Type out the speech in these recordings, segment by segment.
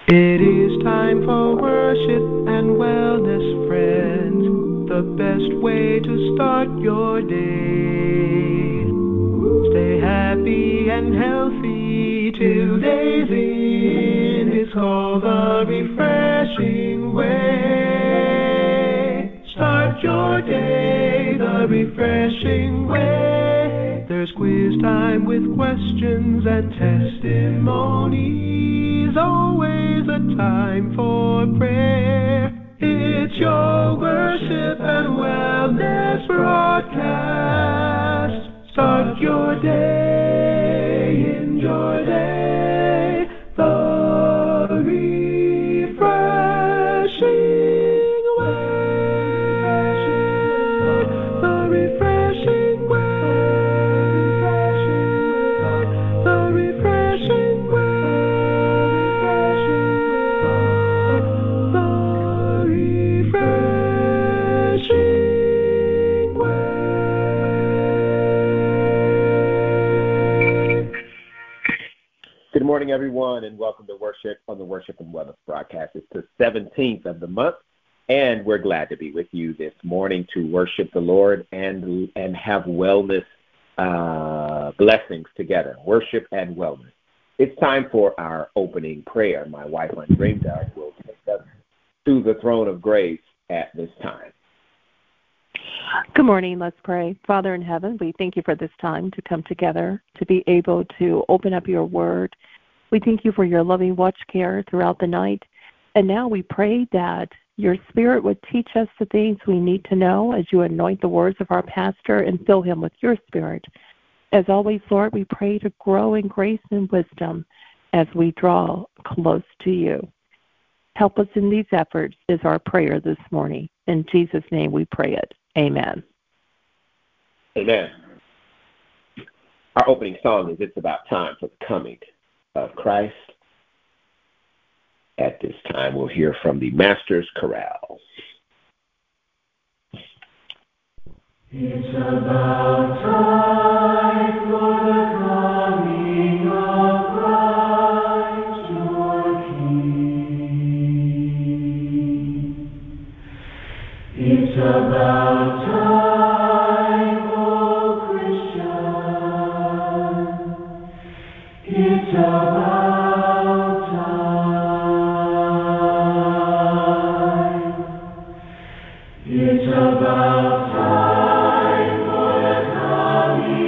It is time for worship and wellness, friends. The best way to start your day. Stay happy and healthy. Today's in. It's called the refreshing way. Start your day the refreshing way. There's quiz time with questions and testimonies. Always a time for prayer. It's your worship and wellness broadcast. Start your day, enjoy day, the refreshing way, the refreshing way, the refreshing Good morning, everyone, and welcome to Worship on the Worship and Wellness broadcast. It's the 17th of the month, and we're glad to be with you this morning to worship the Lord and have wellness blessings together, worship and wellness. It's time for our opening prayer. My wife, Andrea, will take us to the throne of grace at this time. Good morning. Let's pray. Father in heaven, we thank you for this time to come together, to be able to open up your word. We thank you for your loving watch care throughout the night. And now we pray that your spirit would teach us the things we need to know as you anoint the words of our pastor and fill him with your spirit. As always, Lord, we pray to grow in grace and wisdom as we draw close to you. Help us in these efforts is our prayer this morning. In Jesus' name we pray it. Amen. Amen. Our opening song is It's About Time for the Coming of Christ. At this time, we'll hear from the Masters Chorale. It's about time for the coming of Christ, your King. It's about time, oh Christian. It's about time. It's about time for the coming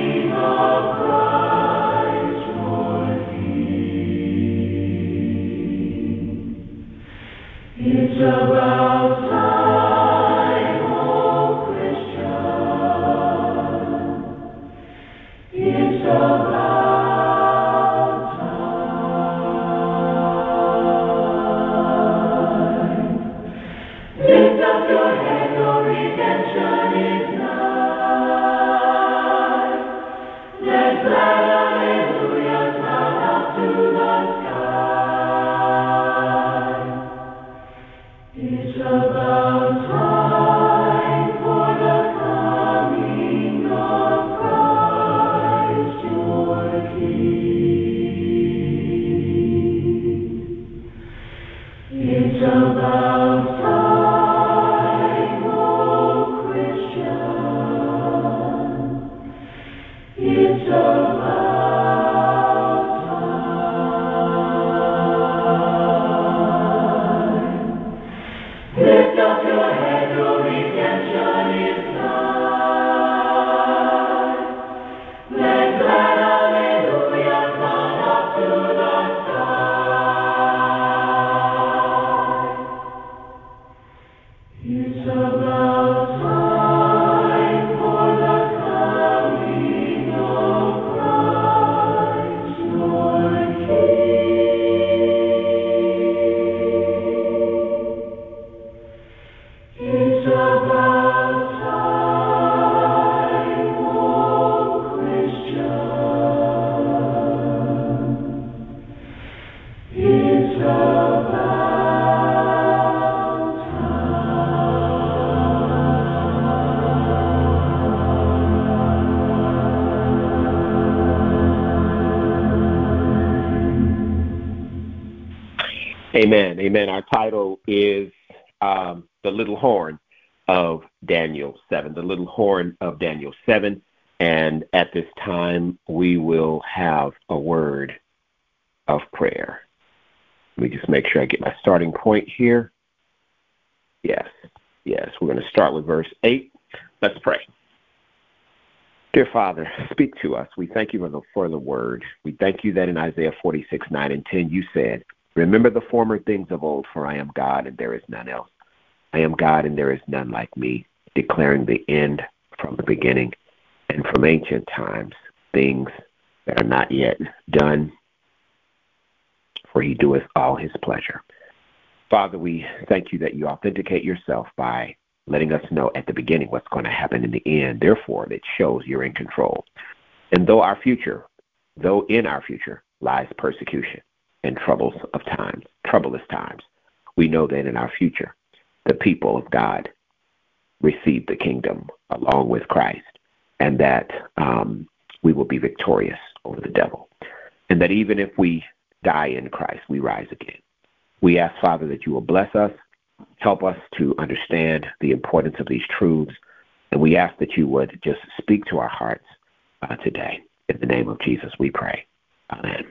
Amen. Amen. Our title is The Little Horn of Daniel 7. The Little Horn of Daniel 7. And at this time, we will have a word of prayer. Let me just make sure I get my starting point here. Yes. We're going to start with verse 8. Let's pray. Dear Father, speak to us. We thank you for the word. We thank you that in Isaiah 46, 9 and 10, you said, remember the former things of old, for I am God and there is none else. I am God and there is none like me, declaring the end from the beginning and from ancient times, things that are not yet done, for he doeth all his pleasure. Father, we thank you that you authenticate yourself by letting us know at the beginning what's going to happen in the end. Therefore, it shows you're in control. And though in our future lies persecution and troublous times, we know that in our future, the people of God receive the kingdom along with Christ, and that we will be victorious over the devil. And that even if we die in Christ, we rise again. We ask, Father, that you will bless us, help us to understand the importance of these truths, and we ask that you would just speak to our hearts today. In the name of Jesus, we pray. Amen.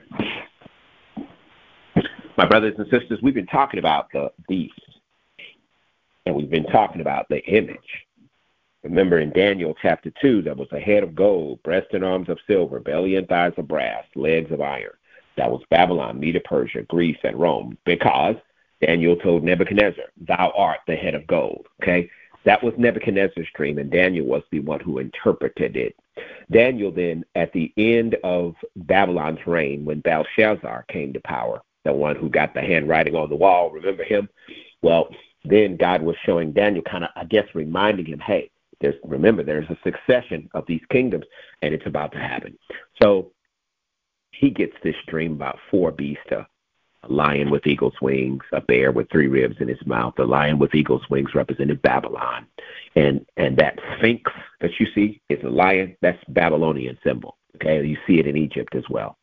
My brothers and sisters, we've been talking about the beast, and we've been talking about the image. Remember in Daniel chapter 2, there was a head of gold, breast and arms of silver, belly and thighs of brass, legs of iron. That was Babylon, Media, Persia, Greece, and Rome, because Daniel told Nebuchadnezzar, thou art the head of gold. Okay? That was Nebuchadnezzar's dream, and Daniel was the one who interpreted it. Daniel then, at the end of Babylon's reign, when Belshazzar came to power, the one who got the handwriting on the wall, remember him? Well, then God was showing Daniel, kind of, I guess, reminding him, hey, there's a succession of these kingdoms, and it's about to happen. So he gets this dream about four beasts, a lion with eagle's wings, a bear with three ribs in his mouth. The lion with eagle's wings represented Babylon. And that sphinx that you see is a lion. That's Babylonian symbol. Okay, you see it in Egypt as well.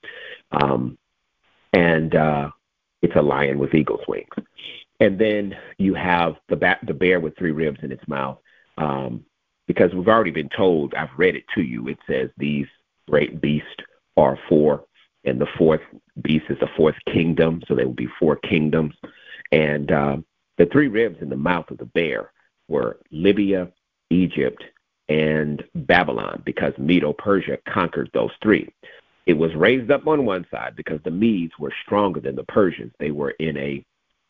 It's a lion with eagle's wings. And then you have the bear with three ribs in its mouth. Because we've already been told, I've read it to you, it says these great beasts are four, and the fourth beast is the fourth kingdom, so there will be four kingdoms. And the three ribs in the mouth of the bear were Libya, Egypt, and Babylon, because Medo-Persia conquered those three. It was raised up on one side because the Medes were stronger than the Persians. They were in a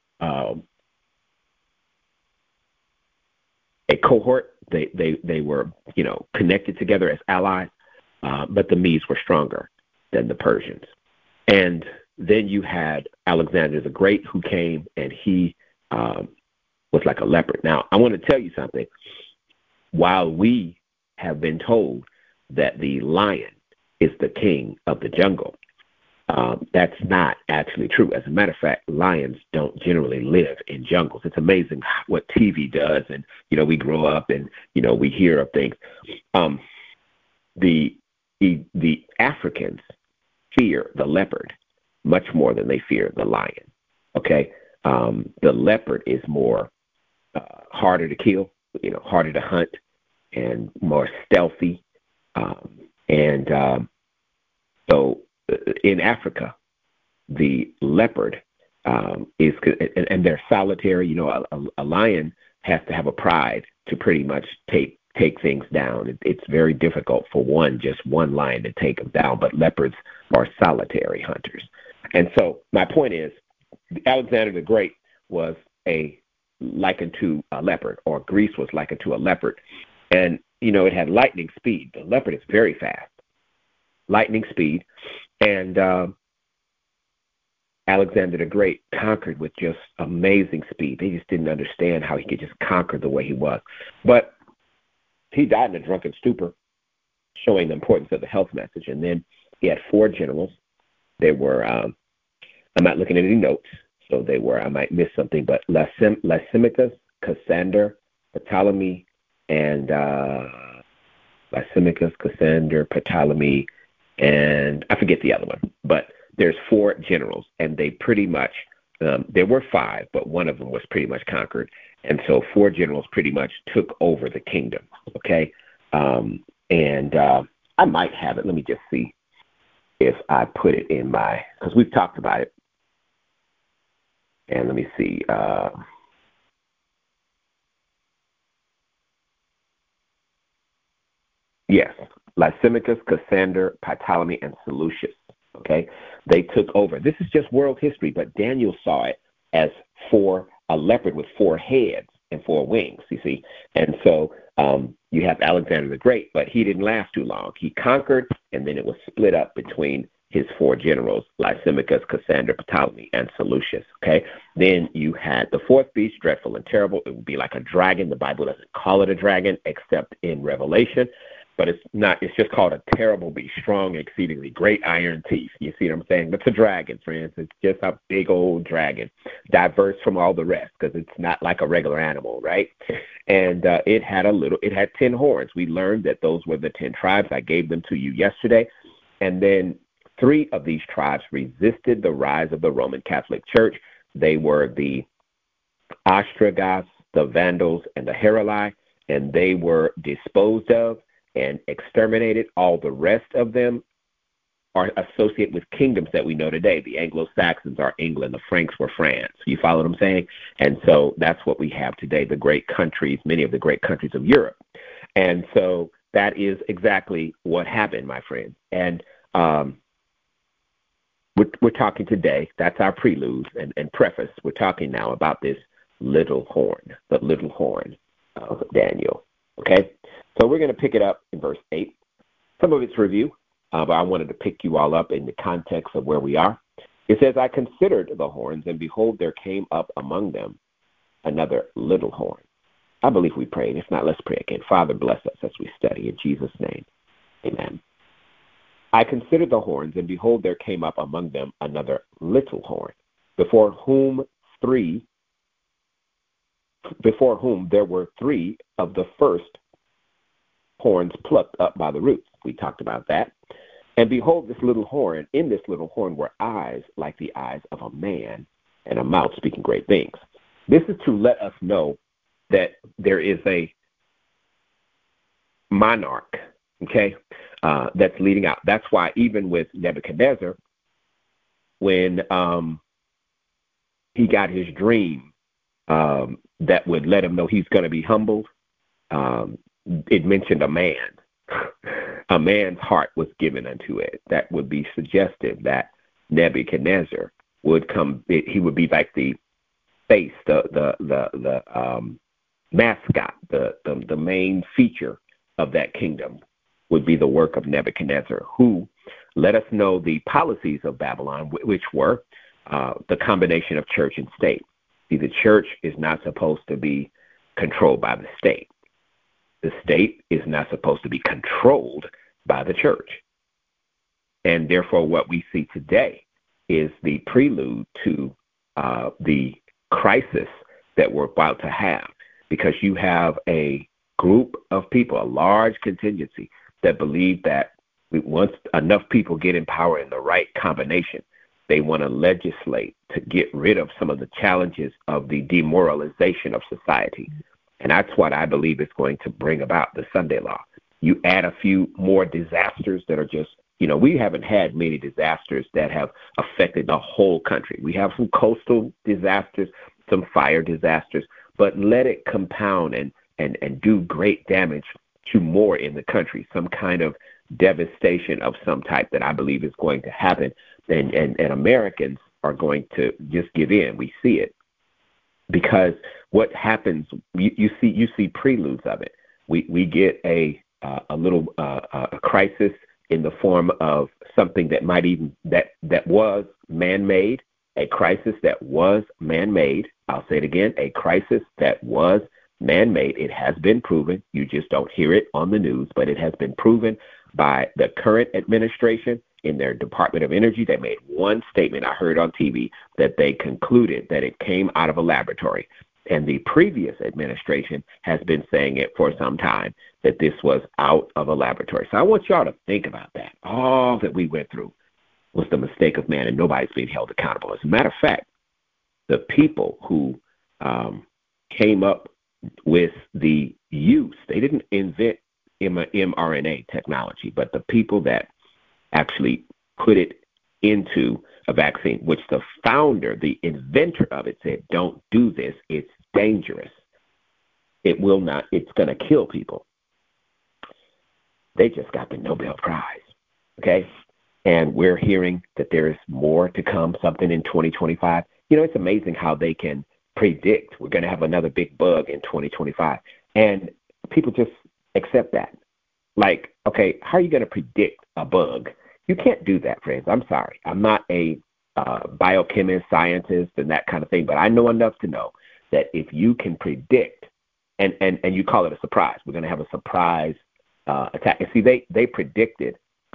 cohort. They were, connected together as allies, but the Medes were stronger than the Persians. And then you had Alexander the Great, who came, and he was like a leopard. Now, I want to tell you something. While we have been told that the lion is the king of the jungle, that's not actually true. As a matter of fact, lions don't generally live in jungles. It's amazing what TV does, and we grow up and we hear of things. The Africans fear the leopard much more than they fear the lion. Okay, the leopard is more harder to kill, harder to hunt, and more stealthy. So in Africa, the leopard is, and they're solitary. A lion has to have a pride to pretty much take things down. It's very difficult for just one lion to take them down, but leopards are solitary hunters. And so my point is, Alexander the Great was likened to a leopard, or Greece was likened to a leopard. And, it had lightning speed. The leopard is very fast, lightning speed. And Alexander the Great conquered with just amazing speed. They just didn't understand how he could just conquer the way he was. But he died in a drunken stupor, showing the importance of the health message. And then he had four generals. They were, I'm not looking at any notes, so they were, I might miss something, but Lysimachus, Cassander, Ptolemy, and Lysimachus, Cassander, Ptolemy, and I forget the other one. But there's four generals, and they pretty much There were 5, but one of them was pretty much conquered. And so 4 generals pretty much took over the kingdom, okay? I might have it. Let me just see if I put it in my, because we've talked about it. And let me see. Yes, Lysimachus, Cassander, Ptolemy, and Seleucus. Okay, they took over. This is just world history, but Daniel saw it as a leopard with 4 heads and 4 wings, you see. And so you have Alexander the Great, but he didn't last too long. He conquered, and then it was split up between his 4 generals, Lysimachus, Cassander, Ptolemy, and Seleucus. Okay, then you had the 4th beast, dreadful and terrible. It would be like a dragon. The Bible doesn't call it a dragon except in Revelation. But it's not. It's just called a terrible beast, strong, exceedingly great iron teeth. You see what I'm saying? It's a dragon, friends. It's just a big old dragon, diverse from all the rest because it's not like a regular animal, right? And it had 10 horns. We learned that those were the 10 tribes. I gave them to you yesterday. And then 3 of these tribes resisted the rise of the Roman Catholic Church. They were the Ostrogoths, the Vandals, and the Heruli, and they were disposed of and exterminated. All the rest of them are associated with kingdoms that we know today. The Anglo-Saxons are England, the Franks were France. You follow what I'm saying? And so that's what we have today, the great countries, many of the great countries of Europe. And so that is exactly what happened, my friend. And we're talking today, that's our prelude and preface. We're talking now about this little horn, the little horn of Daniel. Okay? So we're going to pick it up in verse 8. Some of it's review, but I wanted to pick you all up in the context of where we are. It says, I considered the horns, and behold, there came up among them another little horn. I believe we prayed. If not, let's pray again. Father, bless us as we study. In Jesus' name, amen. I considered the horns, and behold, there came up among them another little horn, before whom there were 3 of the first horns plucked up by the roots. We talked about that. And behold, in this little horn were eyes like the eyes of a man, and a mouth speaking great things. This is to let us know that there is a monarch, okay, that's leading out. That's why even with Nebuchadnezzar, when he got his dream that would let him know he's going to be humbled, it mentioned a man. A man's heart was given unto it. That would be suggestive that Nebuchadnezzar would come. He would be like the face, the mascot, the main feature of that kingdom would be the work of Nebuchadnezzar, who let us know the policies of Babylon, which were the combination of church and state. See, the church is not supposed to be controlled by the state. The state is not supposed to be controlled by the church. And therefore, what we see today is the prelude to the crisis that we're about to have, because you have a group of people, a large contingency, that believe that once enough people get in power in the right combination, they want to legislate to get rid of some of the challenges of the demoralization of society. And that's what I believe is going to bring about the Sunday law. You add a few more disasters that are just, we haven't had many disasters that have affected the whole country. We have some coastal disasters, some fire disasters, but let it compound and do great damage to more in the country, some kind of devastation of some type that I believe is going to happen. And Americans are going to just give in. We see it. Because what happens, you see preludes of it. We get a little crisis in the form of something that might even that was man-made, a crisis that was man-made. I'll say it again, a crisis that was man-made. It has been proven. You just don't hear it on the news, but it has been proven by the current administration. In their Department of Energy, they made one statement I heard on TV that they concluded that it came out of a laboratory. And the previous administration has been saying it for some time, that this was out of a laboratory. So I want y'all to think about that. All that we went through was the mistake of man, and nobody's being held accountable. As a matter of fact, the people who came up with the use, they didn't invent mRNA technology, but the people that actually put it into a vaccine, which the founder, the inventor of it said, don't do this. It's dangerous. It will not, it's going to kill people. They just got the Nobel Prize, okay? And we're hearing that there is more to come, something in 2025. It's amazing how they can predict we're going to have another big bug in 2025. And people just accept that. Like, okay, how are you going to predict a bug? You can't do that, friends. I'm sorry. I'm not a biochemist, scientist, and that kind of thing, but I know enough to know that if you can predict, and you call it a surprise, we're going to have a surprise attack. And see, they predicted,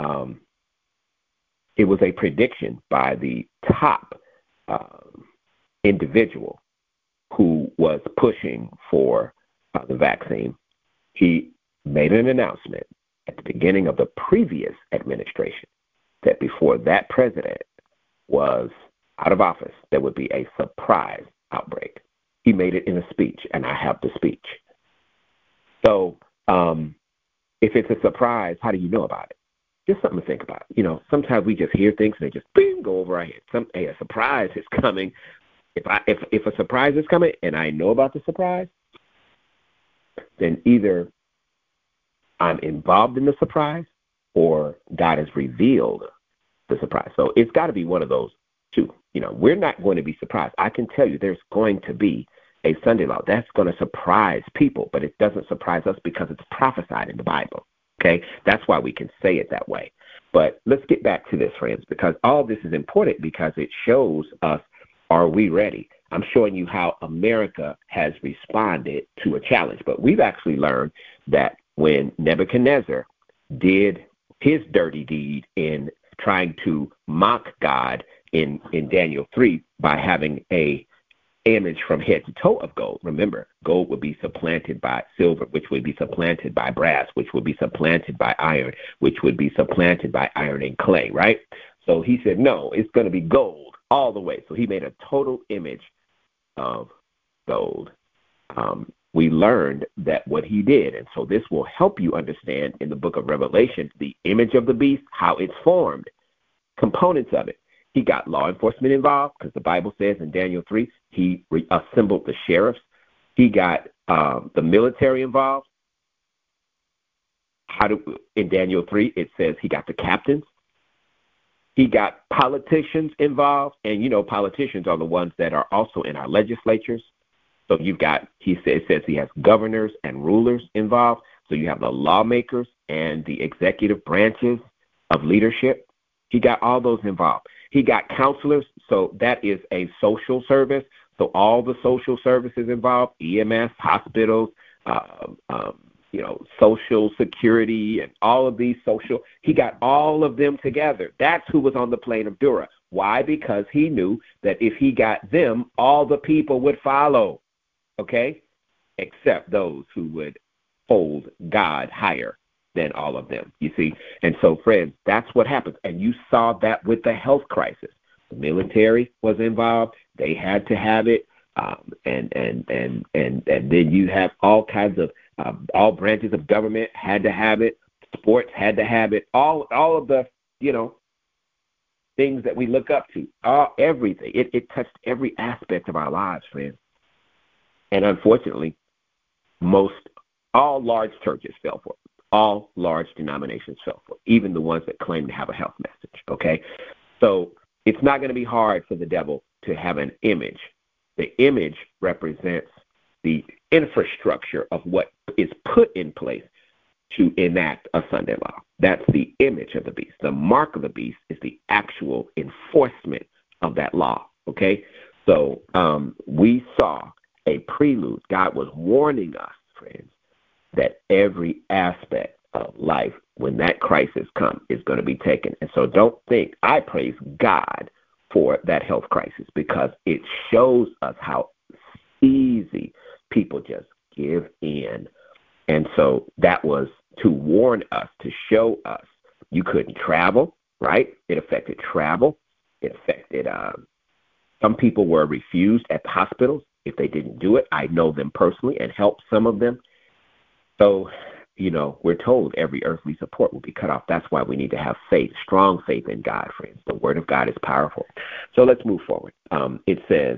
it was a prediction by the top individual who was pushing for the vaccine. He made an announcement at the beginning of the previous administration that before that president was out of office, there would be a surprise outbreak. He made it in a speech, and I have the speech. So if it's a surprise, how do you know about it? Just something to think about. Sometimes we just hear things and they just go over our head. A surprise is coming. If a surprise is coming and I know about the surprise, then either I'm involved in the surprise or God has revealed the surprise. So it's got to be one of those two. We're not going to be surprised. I can tell you there's going to be a Sunday law that's going to surprise people, but it doesn't surprise us because it's prophesied in the Bible. Okay? That's why we can say it that way. But let's get back to this, friends, because all this is important because it shows us, are we ready? I'm showing you how America has responded to a challenge. But we've actually learned that when Nebuchadnezzar did his dirty deed in trying to mock God in Daniel 3 by having a image from head to toe of gold. Remember, gold would be supplanted by silver, which would be supplanted by brass, which would be supplanted by iron, which would be supplanted by iron and clay, right? So he said, no, it's going to be gold all the way. So he made a total image of gold. We learned that what he did, and so this will help you understand in the book of Revelation, the image of the beast, how it's formed, components of it. He got law enforcement involved because the Bible says in Daniel 3, he assembled the sheriffs. He got the military involved. In Daniel 3, it says he got the captains. He got politicians involved. And, politicians are the ones that are also in our legislatures. So it says he has governors and rulers involved. So you have the lawmakers and the executive branches of leadership. He got all those involved. He got counselors, so that is a social service. So all the social services involved, EMS, hospitals, Social Security, and all of these he got all of them together. That's who was on the plain of Dura. Why? Because he knew that if he got them, all the people would follow, okay, except those who would hold God higher than all of them, you see. And so, friends, that's what happens. And you saw that with the health crisis. The military was involved. They had to have it. And then you have all kinds of, all branches of government had to have it. Sports had to have it. All of the, things that we look up to, everything. It touched every aspect of our lives, friends. And unfortunately, all large churches fell for it. All large denominations fell for it, even the ones that claim to have a health message, okay? So it's not going to be hard for the devil to have an image. The image represents the infrastructure of what is put in place to enact a Sunday law. That's the image of the beast. The mark of the beast is the actual enforcement of that law, okay? So we saw a prelude. God was warning us, friends, that every aspect of life, when that crisis comes, is going to be taken. And so don't think, I praise God for that health crisis because it shows us how easy people just give in. And so that was to warn us, to show us you couldn't travel, right? It affected travel. It affected Some people were refused at the hospitals if they didn't do it. I know them personally and helped some of them. So, we're told every earthly support will be cut off. That's why we need to have faith, strong faith in God, friends. The word of God is powerful. So let's move forward. It says,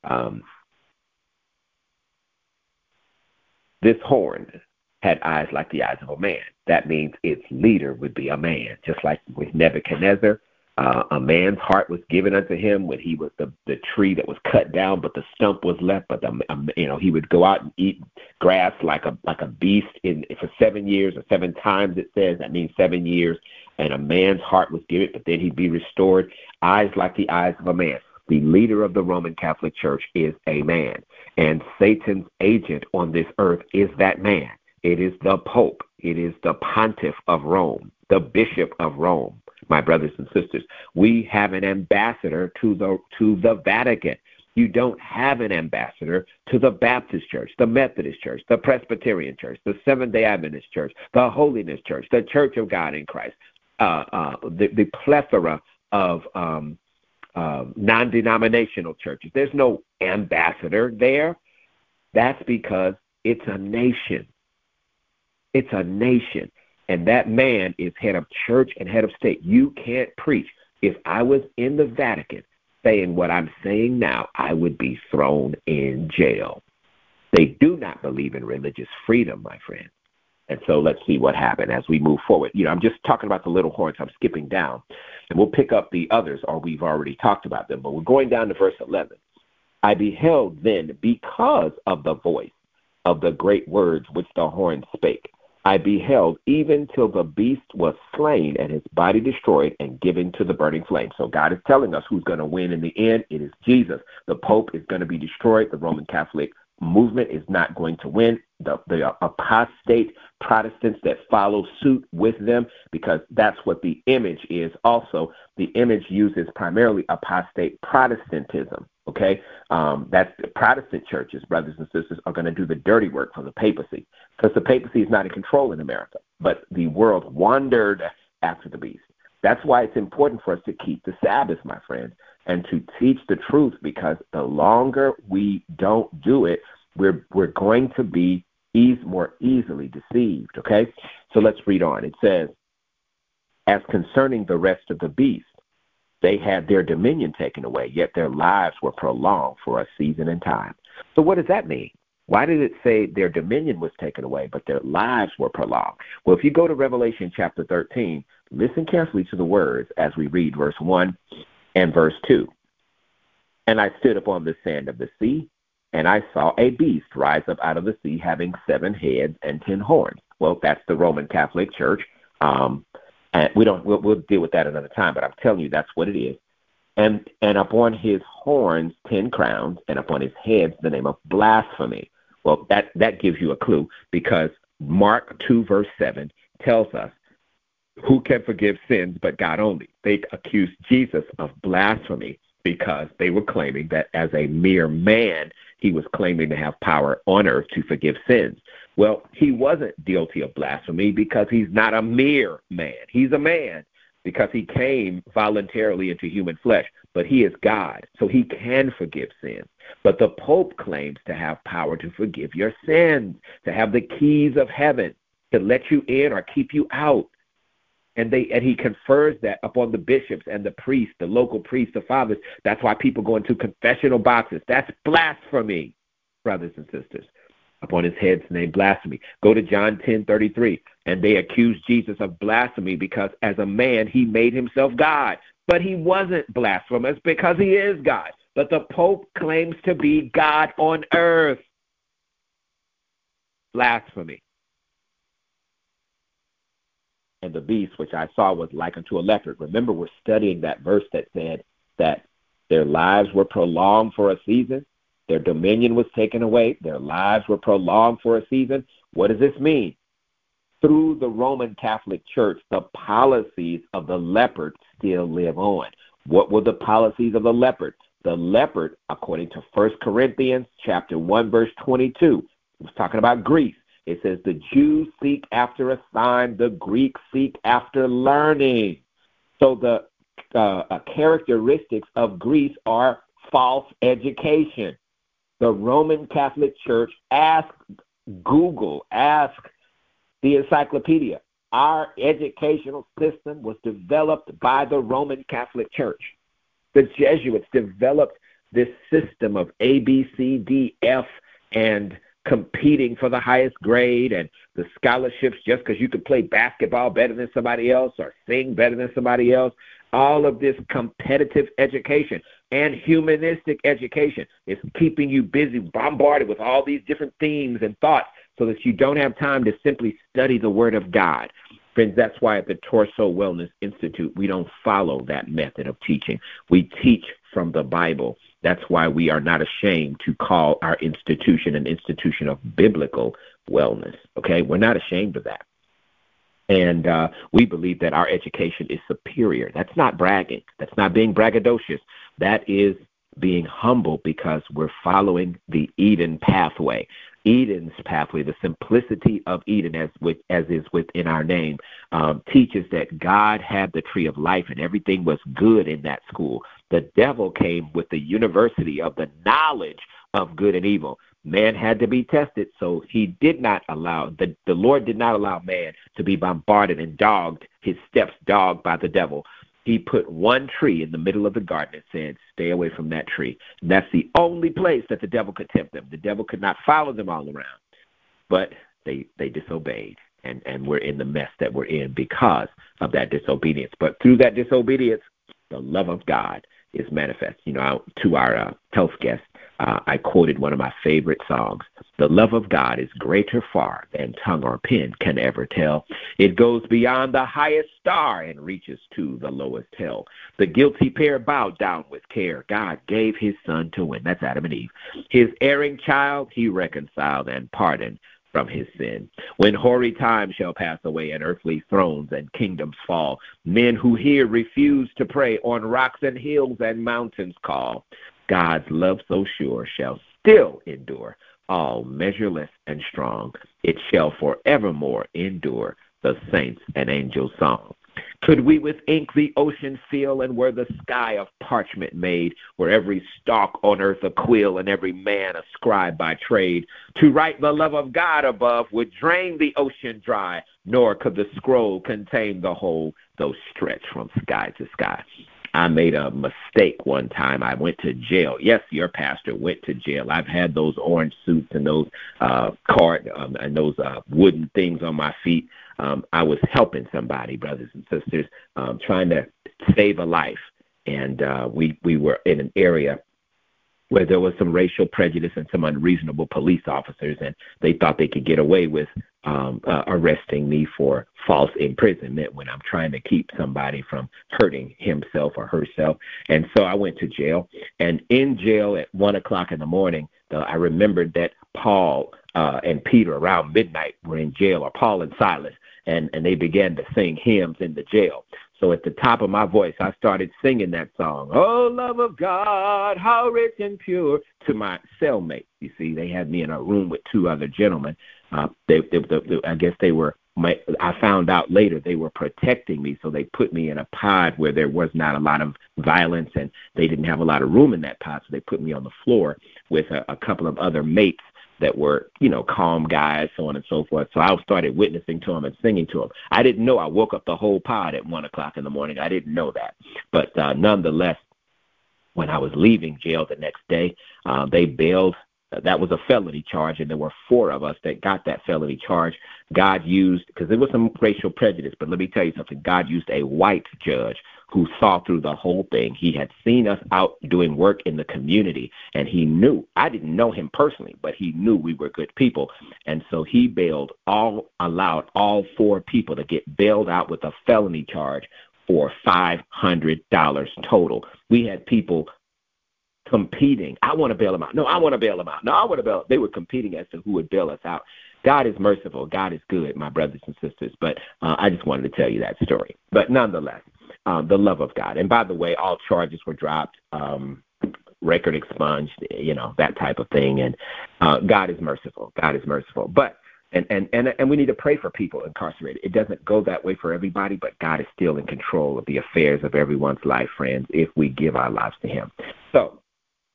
this horn had eyes like the eyes of a man. That means its leader would be a man, just like with Nebuchadnezzar. A man's heart was given unto him when he was the tree that was cut down, but the stump was left. But he would go out and eat grass like a beast for 7 years or 7 times. It says that means 7 years. And a man's heart was given, but then he'd be restored. Eyes like the eyes of a man. The leader of the Roman Catholic Church is a man, and Satan's agent on this earth is that man. It is the Pope. It is the Pontiff of Rome, the Bishop of Rome. My brothers and sisters, we have an ambassador to the Vatican. You don't have an ambassador to the Baptist Church, the Methodist Church, the Presbyterian Church, the Seventh-day Adventist Church, the Holiness Church, the Church of God in Christ, the plethora of non-denominational churches. There's no ambassador there. That's because it's a nation. It's a nation. And that man is head of church and head of state. You can't preach. If I was in the Vatican saying what I'm saying now, I would be thrown in jail. They do not believe in religious freedom, my friend. And so let's see what happened as we move forward. I'm just talking about the little horns. I'm skipping down. And we'll pick up the others, or we've already talked about them. But we're going down to verse 11. I beheld then, because of the voice of the great words which the horn spake, I beheld even till the beast was slain and his body destroyed and given to the burning flame. So God is telling us who's going to win in the end. It is Jesus. The Pope is going to be destroyed. The Roman Catholic movement is not going to win. The apostate Protestants that follow suit with them, because that's what the image is also. The image uses primarily apostate Protestantism. Okay, that's the Protestant churches, brothers and sisters, are going to do the dirty work for the papacy, because the papacy is not in control in America, but the world wandered after the beast. That's why it's important for us to keep the Sabbath, my friends, and to teach the truth, because the longer we don't do it, we're going to be more easily deceived. Okay, so let's read on. It says, as concerning the rest of the beasts, they had their dominion taken away, yet their lives were prolonged for a season and time. So what does that mean? Why did it say their dominion was taken away, but their lives were prolonged? Well, if you go to Revelation chapter 13, listen carefully to the words as we read verse 1 and verse 2. And I stood upon the sand of the sea, and I saw a beast rise up out of the sea, having 7 heads and 10 horns. Well, that's the Roman Catholic Church. And we'll deal with that another time, but I'm telling you that's what it is. And upon his horns 10 crowns, and upon his heads the name of blasphemy. Well, that gives you a clue, because Mark 2 verse 7 tells us, who can forgive sins but God only? They accused Jesus of blasphemy because they were claiming that as a mere man, he was claiming to have power on earth to forgive sins. Well, he wasn't guilty of blasphemy because he's not a mere man. He's a man because he came voluntarily into human flesh, but he is God, so he can forgive sins. But the Pope claims to have power to forgive your sins, to have the keys of heaven, to let you in or keep you out. And he confers that upon the bishops and the priests, the local priests, the fathers. That's why people go into confessional boxes. That's blasphemy, brothers and sisters. Upon his head's name, blasphemy. Go to John 10:33, and they accused Jesus of blasphemy because as a man he made himself God. But he wasn't blasphemous because he is God. But the Pope claims to be God on earth. Blasphemy. And the beast, which I saw, was like unto a leopard. Remember, we're studying that verse that said that their lives were prolonged for a season. Their dominion was taken away. Their lives were prolonged for a season. What does this mean? Through the Roman Catholic Church, the policies of the leopard still live on. What were the policies of the leopard? The leopard, according to 1 Corinthians chapter 1, verse 22, it was talking about Greece. It says the Jews seek after a sign, the Greeks seek after learning. So the characteristics of Greece are false education. The Roman Catholic Church, ask Google, ask the encyclopedia. Our educational system was developed by the Roman Catholic Church. The Jesuits developed this system of A, B, C, D, F, and competing for the highest grade and the scholarships just because you could play basketball better than somebody else or sing better than somebody else. All of this competitive education and humanistic education is keeping you busy, bombarded with all these different themes and thoughts so that you don't have time to simply study the Word of God. Friends, that's why at the Torso Wellness Institute, we don't follow that method of teaching. We teach from the Bible. That's why we are not ashamed to call our institution an institution of biblical wellness, okay? We're not ashamed of that. And we believe that our education is superior. That's not bragging. That's not being braggadocious. That is being humble because we're following the Eden pathway. Eden's pathway, the simplicity of Eden, as is within our name, teaches that God had the tree of life and everything was good in that school. The devil came with the university of the knowledge of good and evil. Man had to be tested, so he did not allow, the Lord did not allow man to be bombarded and his steps dogged by the devil. He put one tree in the middle of the garden and said, stay away from that tree. And that's the only place that the devil could tempt them. The devil could not follow them all around. But they disobeyed, and we're in the mess that we're in because of that disobedience. But through that disobedience, the love of God is manifest. To our health guest, I quoted one of my favorite songs. The love of God is greater far than tongue or pen can ever tell. It goes beyond the highest star and reaches to the lowest hell. The guilty pair bowed down with care. God gave his son to win. That's Adam and Eve. His erring child he reconciled and pardoned from his sin. When hoary time shall pass away and earthly thrones and kingdoms fall, men who here refuse to pray on rocks and hills and mountains call. God's love so sure shall still endure, all measureless and strong. It shall forevermore endure, the saints and angels' song. Could we with ink the ocean fill, and were the sky of parchment made, were every stalk on earth a quill, and every man a scribe by trade, to write the love of God above would drain the ocean dry, nor could the scroll contain the whole, though stretched from sky to sky. I made a mistake one time. I went to jail. Yes, your pastor went to jail. I've had those orange suits and those and those wooden things on my feet. I was helping somebody, brothers and sisters, trying to save a life. And we were in an area where there was some racial prejudice and some unreasonable police officers, and they thought they could get away with arresting me for false imprisonment when I'm trying to keep somebody from hurting himself or herself. And so I went to jail, and in jail at 1 o'clock in the morning, I remembered that Paul and Peter around midnight were in jail, or Paul and Silas, and they began to sing hymns in the jail. So at the top of my voice, I started singing that song, "Oh, love of God, how rich and pure," to my cellmate. You see, they had me in a room with two other gentlemen. I guess they were, I found out later they were protecting me, so they put me in a pod where there was not a lot of violence, and they didn't have a lot of room in that pod, so they put me on the floor with a couple of other mates that were, calm guys, so on and so forth. So I started witnessing to them and singing to them. I didn't know I woke up the whole pod at 1 o'clock in the morning. I didn't know that. But nonetheless, when I was leaving jail the next day, they bailed. That was a felony charge, and there were 4 of us that got that felony charge. God used, because there was some racial prejudice, but let me tell you something. God used a white judge who saw through the whole thing. He had seen us out doing work in the community, and he knew. I didn't know him personally, but he knew we were good people. And so he allowed all 4 people to get bailed out with a felony charge for $500 total. We had people competing. I want to bail them out. No, I want to bail them out. No, I want to bail them. They were competing as to who would bail us out. God is merciful. God is good, my brothers and sisters. But I just wanted to tell you that story. But nonetheless, the love of God. And by the way, all charges were dropped, record expunged, that type of thing. And God is merciful. God is merciful. But and we need to pray for people incarcerated. It doesn't go that way for everybody, but God is still in control of the affairs of everyone's life, friends, if we give our lives to him. So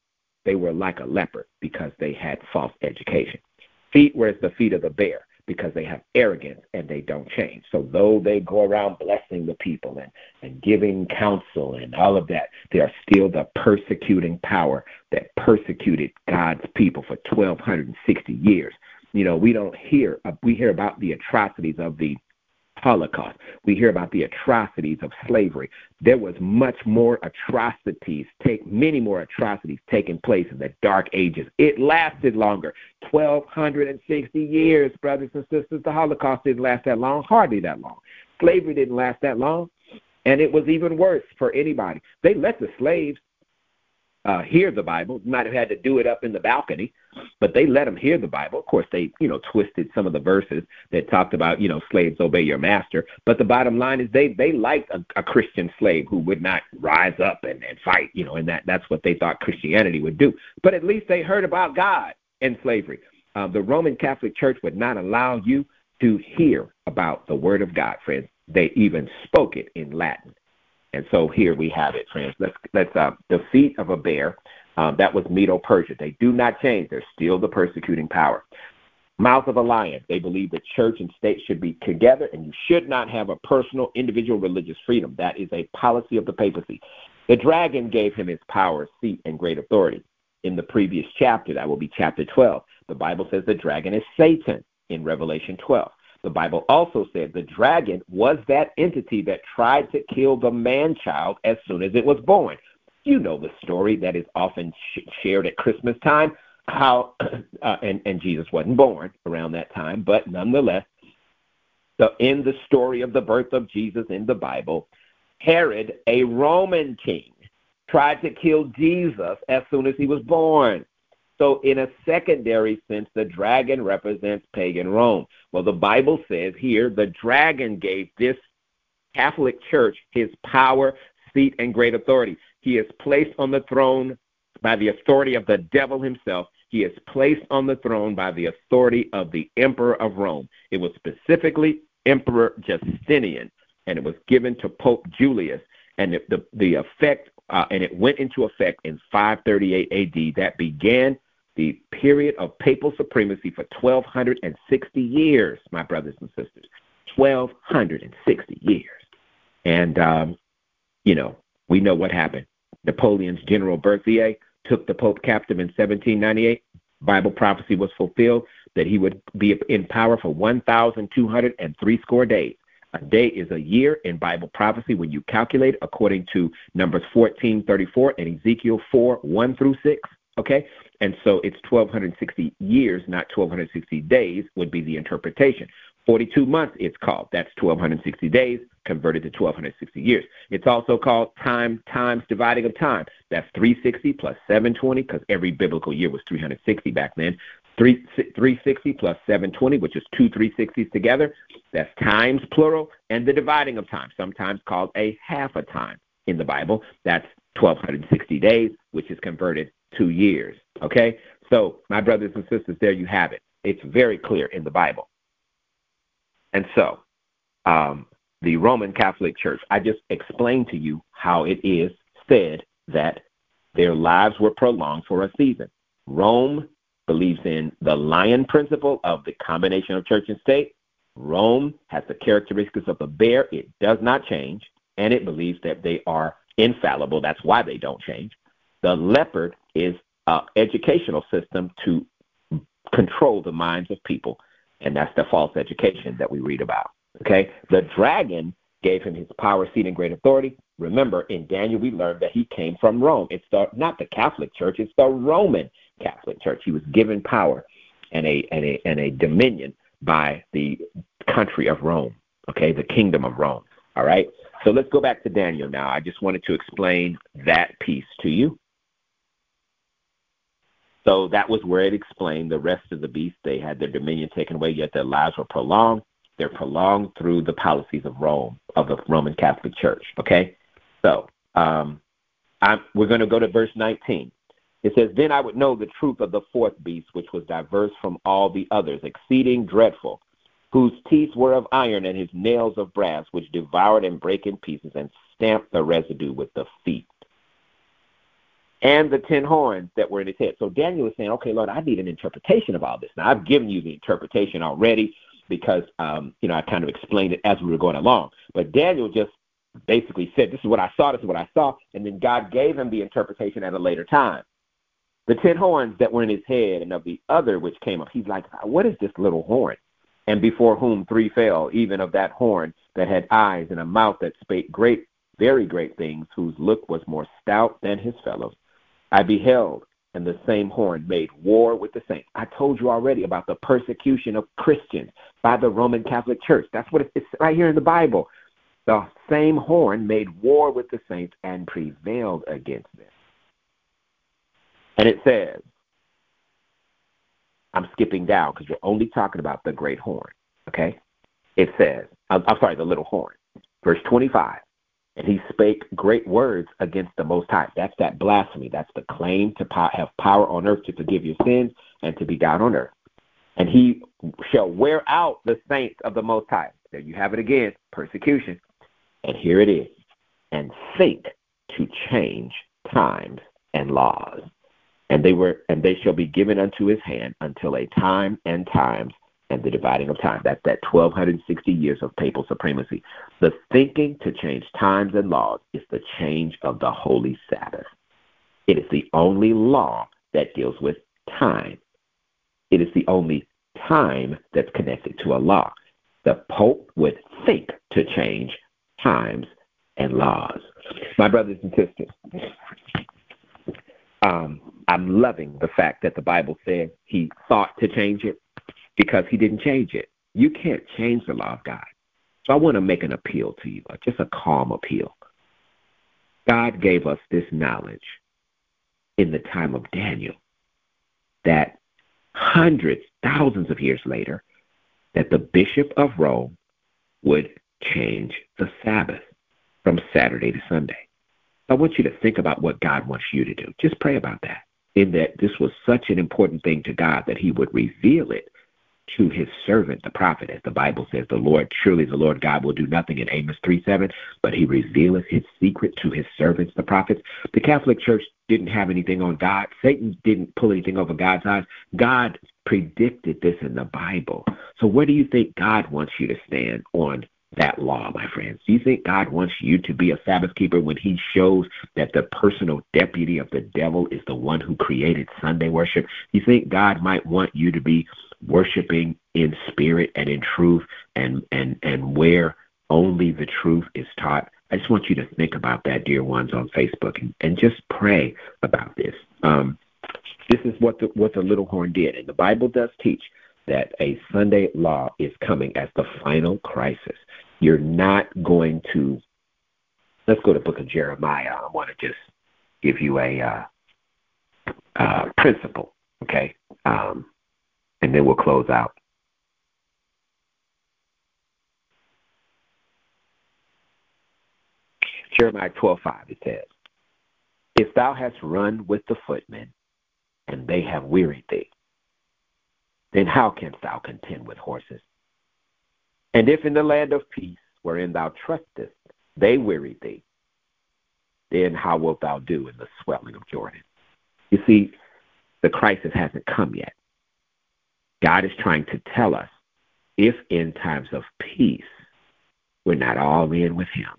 they were like a leopard because they had false education. Feet were as the feet of the bear because they have arrogance and they don't change. So though they go around blessing the people and giving counsel and all of that, they are still the persecuting power that persecuted God's people for 1,260 years. You know, we hear about the atrocities of the Holocaust. We hear about the atrocities of slavery. There was many more atrocities taking place in the Dark Ages. It lasted longer, 1,260 years, brothers and sisters. The Holocaust didn't last that long, hardly that long. Slavery didn't last that long, and it was even worse for anybody. They let the slaves hear the Bible. Might have had to do it up in the balcony, but they let them hear the Bible. Of course, they, twisted some of the verses that talked about, slaves obey your master. But the bottom line is they liked a Christian slave who would not rise up and fight, and that's what they thought Christianity would do. But at least they heard about God and slavery. The Roman Catholic Church would not allow you to hear about the Word of God, friends. They even spoke it in Latin. And so here we have it, friends. Let's the feet of a bear. That was Medo-Persia. They do not change. They're still the persecuting power. Mouth of a lion. They believe that church and state should be together, and you should not have a personal, individual religious freedom. That is a policy of the papacy. The dragon gave him his power, seat, and great authority. In the previous chapter, that will be chapter 12, the Bible says the dragon is Satan in Revelation 12. The Bible also said the dragon was that entity that tried to kill the man-child as soon as it was born. You know the story that is often shared at Christmas time, how and Jesus wasn't born around that time, but nonetheless, in the story of the birth of Jesus in the Bible, Herod, a Roman king, tried to kill Jesus as soon as he was born. So in a secondary sense, the dragon represents pagan Rome. Well, the Bible says here the dragon gave this Catholic Church his power, seat, and great authority. He is placed on the throne by the authority of the devil himself. He is placed on the throne by the authority of the Emperor of Rome. It was specifically Emperor Justinian, and it was given to Pope Julius. And the effect, and it went into effect in 538 AD. That began the period of papal supremacy for 1,260 years, my brothers and sisters. 1,260 years. And, we know what happened. Napoleon's General Berthier took the Pope captive in 1798. Bible prophecy was fulfilled that he would be in power for 1,203 score days. A day is a year in Bible prophecy when you calculate according to Numbers 14:34 and Ezekiel 4:1-6. Okay? And so it's 1,260 years, not 1,260 days would be the interpretation. 42 months it's called. That's 1,260 days converted to 1,260 years. It's also called times dividing of time. That's 360 plus 720, because every biblical year was 360 back then. 360 plus 720, which is two 360s together. That's times plural, and the dividing of time, sometimes called a half a time in the Bible. That's 1,260 days, which is converted to years. Okay? So, my brothers and sisters, there you have it. It's very clear in the Bible. And so, the Roman Catholic Church, I just explained to you how it is said that their lives were prolonged for a season. Rome believes in the lion principle of the combination of church and state. Rome has the characteristics of the bear. It does not change, and it believes that they are infallible. That's why they don't change. The leopard is an educational system to control the minds of people, and that's the false education that we read about. Okay? The dragon gave him his power, seat, and great authority. Remember, in Daniel, we learned that he came from Rome. It's not the Catholic Church, it's the Roman Catholic Church. He was given power and a dominion by the country of Rome, okay, the kingdom of Rome. All right? So let's go back to Daniel now. I just wanted to explain that piece to you. So that was where it explained the rest of the beasts. They had their dominion taken away, yet their lives were prolonged. They're prolonged through the policies of Rome, of the Roman Catholic Church, okay? So we're going to go to verse 19. It says, "Then I would know the truth of the fourth beast, which was diverse from all the others, exceeding dreadful, whose teeth were of iron and his nails of brass, which devoured and brake in pieces and stamped the residue with the feet. and the 10 horns that were in his head. So Daniel was saying, okay, Lord, I need an interpretation of all this. Now, I've given you the interpretation already because, I kind of explained it as we were going along. But Daniel just basically said, this is what I saw, and then God gave him the interpretation at a later time. The 10 horns that were in his head and of the other which came up, he's like, what is this little horn? And before whom 3 fell, even of that horn that had eyes and a mouth that spake great, very great things, whose look was more stout than his fellows. I beheld, and the same horn made war with the saints. I told you already about the persecution of Christians by the Roman Catholic Church. That's what it's right here in the Bible. The same horn made war with the saints and prevailed against them. And it says, I'm skipping down because we're only talking about the great horn, okay? It says, the little horn. Verse 25, and he spake great words against the Most High. That's that blasphemy. That's the claim to have power on earth to forgive your sins and to be God on earth. And he shall wear out the saints of the Most High. There you have it again, persecution. And here it is. And think to change times and laws. And they shall be given unto his hand until a time and times and the dividing of time. That's that 1,260 years of papal supremacy. The thinking to change times and laws is the change of the Holy Sabbath. It is the only law that deals with time. It is the only time that's connected to a law. The Pope would think to change times and laws. My brothers and sisters, I'm loving the fact that the Bible said he thought to change it because he didn't change it. You can't change the law of God. So I want to make an appeal to you, just a calm appeal. God gave us this knowledge in the time of Daniel that hundreds, thousands of years later, that the Bishop of Rome would change the Sabbath from Saturday to Sunday. I want you to think about what God wants you to do. Just pray about that, in that this was such an important thing to God that he would reveal it to his servant, the prophet. As the Bible says, surely the Lord God will do nothing in Amos 3:7, but he revealeth his secret to his servants, the prophets. The Catholic Church didn't have anything on God. Satan didn't pull anything over God's eyes. God predicted this in the Bible. So where do you think God wants you to stand on that law, my friends? Do you think God wants you to be a Sabbath keeper when he shows that the personal deputy of the devil is the one who created Sunday worship? You think God might want you to be worshiping in spirit and in truth and where only the truth is taught? I just want you to think about that, dear ones on Facebook, and just pray about this. This is what the little horn did. And the Bible does teach that a Sunday law is coming as the final crisis. You're not going to, let's go to the book of Jeremiah. I want to just give you a principle, okay? And then we'll close out. Jeremiah 12:5, it says, if thou hast run with the footmen, and they have wearied thee, then how canst thou contend with horses? And if in the land of peace, wherein thou trustest, they wearied thee, then how wilt thou do in the swelling of Jordan? You see, the crisis hasn't come yet. God is trying to tell us, if in times of peace, we're not all in with him,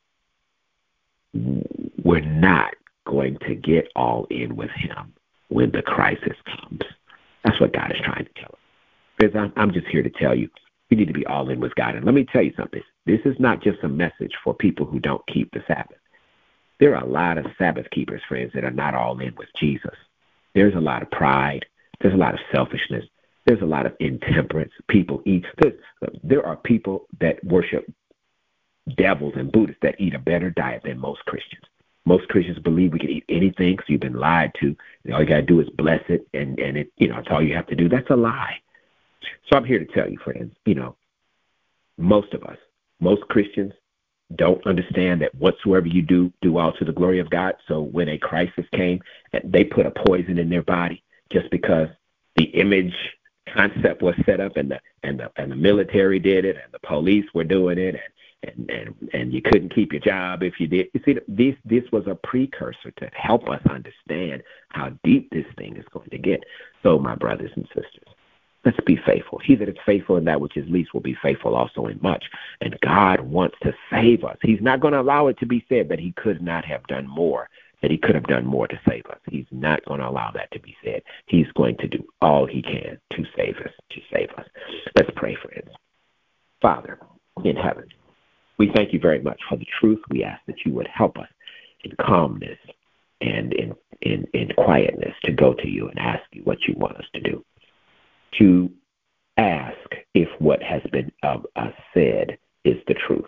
we're not going to get all in with him when the crisis comes. That's what God is trying to tell us. Because I'm just here to tell you, we need to be all in with God. And let me tell you something. This is not just a message for people who don't keep the Sabbath. There are a lot of Sabbath keepers, friends, that are not all in with Jesus. There's a lot of pride. There's a lot of selfishness. There's a lot of intemperance. People eat. There are people that worship devils and Buddhists that eat a better diet than most Christians. Most Christians believe we can eat anything, so you've been lied to. All you got to do is bless it, and it, it's all you have to do. That's a lie. So I'm here to tell you, friends, most of us, most Christians don't understand that whatsoever you do all to the glory of God. So when a crisis came, they put a poison in their body just because the image concept was set up and the military did it and the police were doing it and you couldn't keep your job if you did. You see, this was a precursor to help us understand how deep this thing is going to get. So, my brothers and sisters, let's be faithful. He that is faithful in that which is least will be faithful also in much. And God wants to save us. He's not going to allow it to be said that he could not have done more, that he could have done more to save us. He's not going to allow that to be said. He's going to do all he can to save us, Let's pray, friends. Father in heaven, we thank you very much for the truth. We ask that you would help us in calmness and in quietness to go to you and ask you what you want us to do. To ask if what has been said is the truth.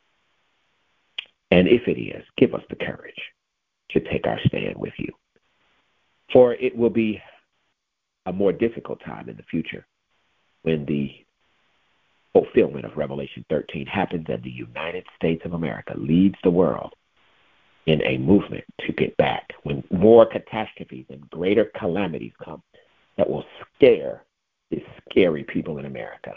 And if it is, give us the courage to take our stand with you. For it will be a more difficult time in the future when the fulfillment of Revelation 13 happens and the United States of America leads the world in a movement to get back, when more catastrophes and greater calamities come that will scare the scary people in America.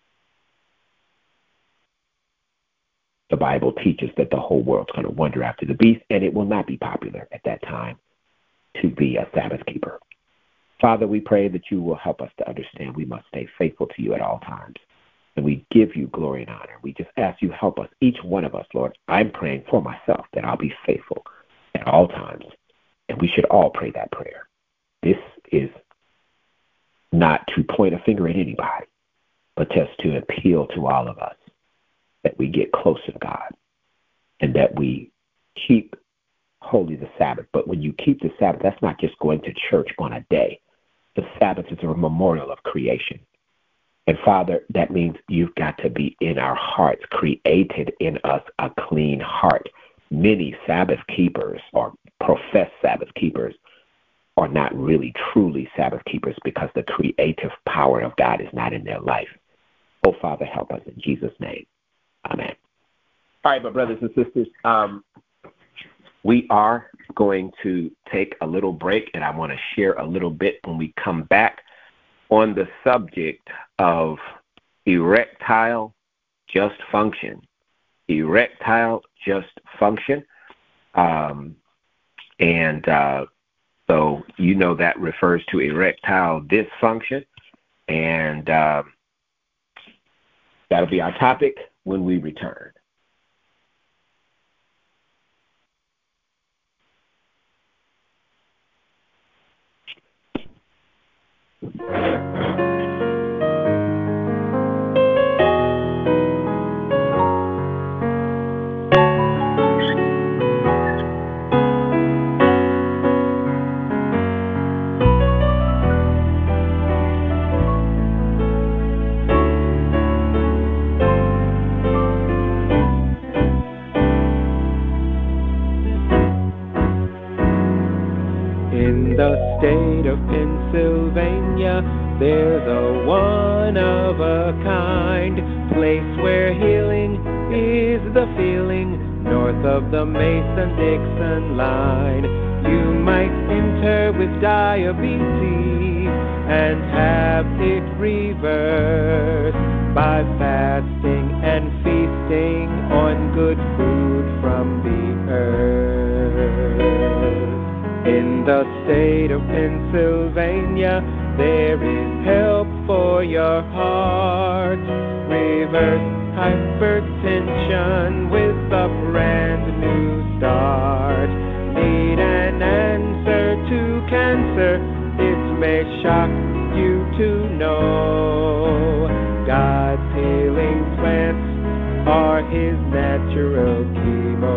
The Bible teaches that the whole world's going to wander after the beast, and it will not be popular at that time to be a Sabbath keeper. Father, we pray that you will help us to understand we must stay faithful to you at all times. And we give you glory and honor. We just ask you help us, each one of us, Lord. I'm praying for myself that I'll be faithful at all times. And we should all pray that prayer. This is not to point a finger at anybody, but just to appeal to all of us that we get closer to God and that we keep holy the Sabbath. But when you keep the Sabbath, that's not just going to church on a day. The Sabbath is a memorial of creation. And Father, that means you've got to be in our hearts, created in us a clean heart. Many Sabbath keepers or professed Sabbath keepers are not really truly Sabbath keepers because the creative power of God is not in their life. Oh, Father, help us in Jesus' name. Amen. All right, my brothers and sisters, we are going to take a little break, and I want to share a little bit when we come back on the subject of erectile just function. Erectile just function. So you know that refers to erectile dysfunction. And that'll be our topic when we return. In the state of Pennsylvania, there's a one-of-a-kind place where healing is the feeling, north of the Mason-Dixon line. You might enter with diabetes and have it reversed by fasting and feasting on good food from the earth. In the state of Pennsylvania, there is help for your heart. Reverse hypertension with a brand new start. Need an answer to cancer? It may shock you to know God's healing plants are his natural chemo.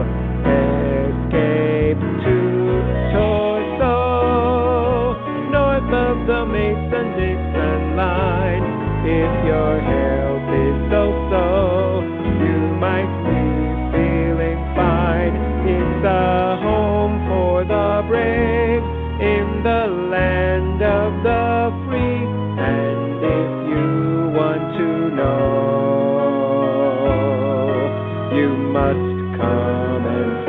Escape to Torso, north of the Mason-Dixon line. If your health is so-so, you might be feeling fine. It's a home for the brave in the land of the free. And if you want to know, you must come and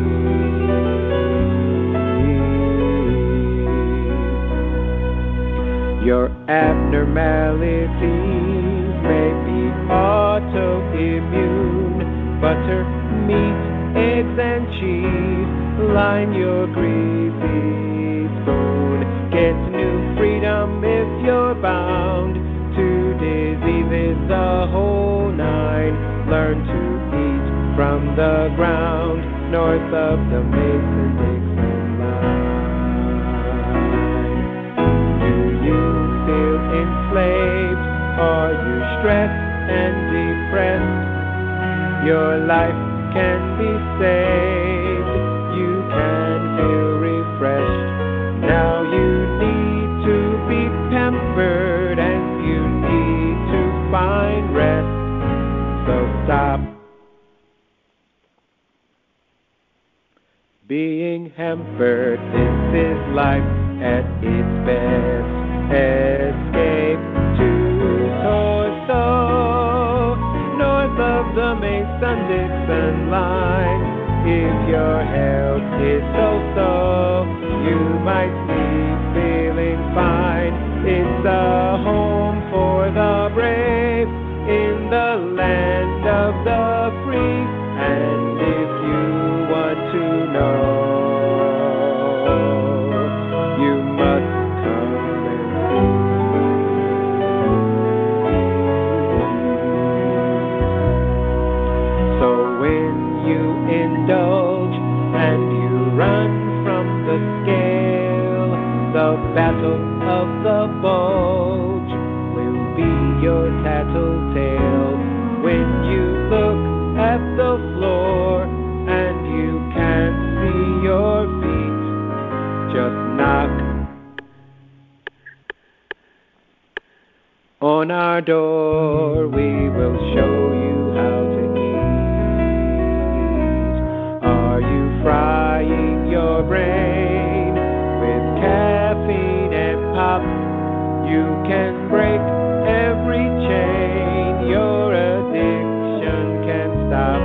see. Your abnormalities may be autoimmune. butter, meat, eggs, and cheese line your greasy spoon. Get new freedom if you're bound to diseases the whole nine. Learn to eat from the ground north of the Mason-Dixon line. Do you feel enslaved? Are you stressed and depressed? Your life can be saved. You can feel refreshed. Now you need to be pampered and you need to find rest. So stop being hampered. This is life at its best. Escape to Torso, north of the Mason-Dixon line. If your health is so-so, you might be feeling fine. It's a home for the brave in the land of the free. And if you want to know, you must come and see. So when you indulge and you run from the scale, the battle of the bulge will be your tattletale. When you look at the floor and you can't see your feet, just knock on our door. We will show you how to eat. Are you frying your brain with caffeine and pop? You can break every chain. Your addiction can stop.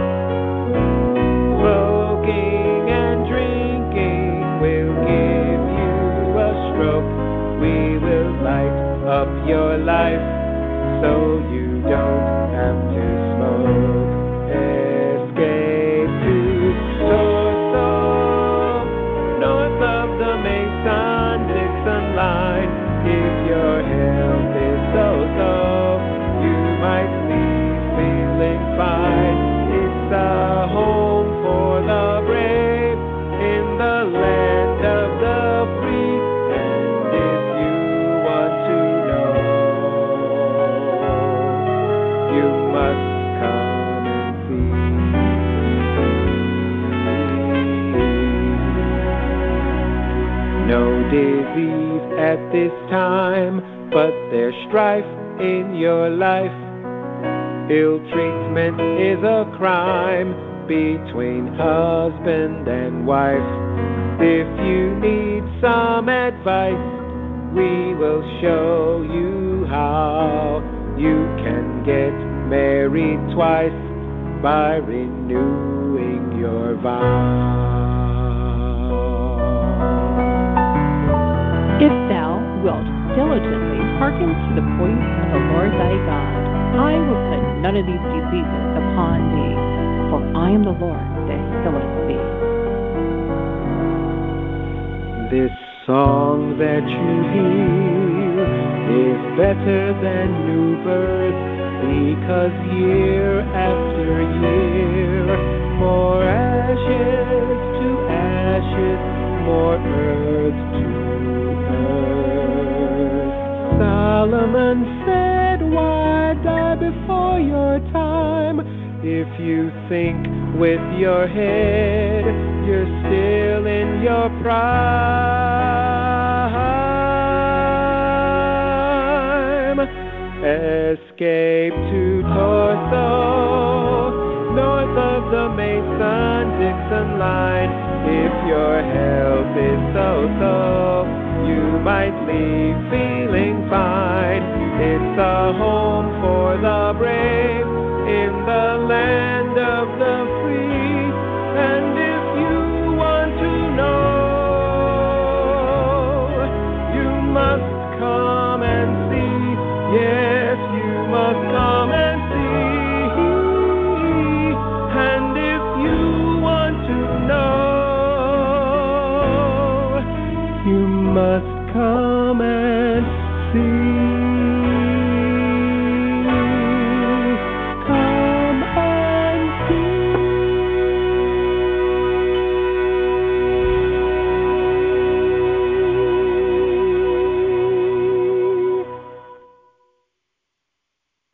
Smoking and drinking will give you a stroke. We will light up your life so you don't have to smoke. Escape to Torso, north of the Mason-Dixon line. If your health is so-so, you might be feeling fine. It's a home for the brave in the land of the free. And if you want to know, you must come and see. No disease at this time, but there's strife in your life. Ill treatment is a crime between husband and wife. If you need some advice, we will show you how. You can get married twice by renewing your vow. If thou wilt diligently hearken to the voice of the Lord thy God, I will put none of these diseases upon thee, for I am the Lord that healeth thee. This song that you hear is better than new birth, because year after year, more ashes to ashes, more earth to earth. Solomon said, why die before your time? If you think with your head, you're still in your prime. Escape to Torso, north of the Mason-Dixon line. If your health is so-so, you might leave feeling fine. It's a home for the brave in the land of the free. And if you want to know, you must come and see. Yes, you must come and see.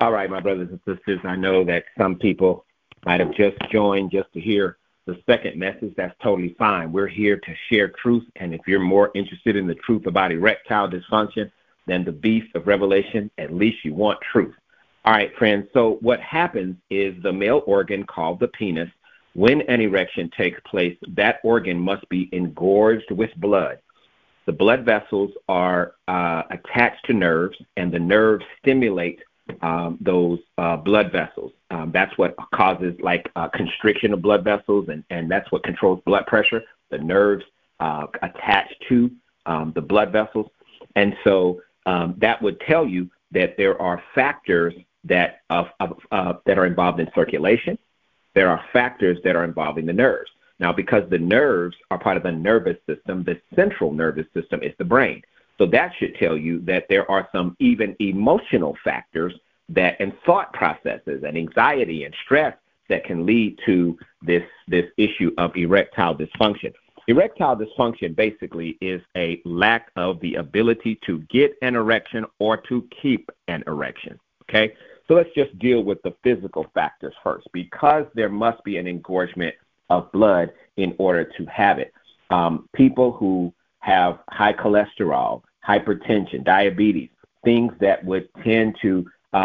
All right, my brothers and sisters, I know that some people might have just joined just to hear the second message. That's totally fine. We're here to share truth, and if you're more interested in the truth about erectile dysfunction than the beef of Revelation, at least you want truth. All right, friends, so what happens is the male organ called the penis, when an erection takes place, that organ must be engorged with blood. The blood vessels are attached to nerves, and the nerves stimulate those blood vessels. That's what causes constriction of blood vessels, and that's what controls blood pressure. The nerves attached to the blood vessels. And so that would tell you that there are factors that are involved in circulation. There are factors that are involving the nerves. Now, because the nerves are part of the nervous system, the central nervous system is the brain. So that should tell you that there are some even emotional factors and thought processes and anxiety and stress that can lead to this issue of erectile dysfunction. Erectile dysfunction basically is a lack of the ability to get an erection or to keep an erection, okay? So let's just deal with the physical factors first, because there must be an engorgement of blood in order to have it. People who have high cholesterol, hypertension, diabetes, things that would tend to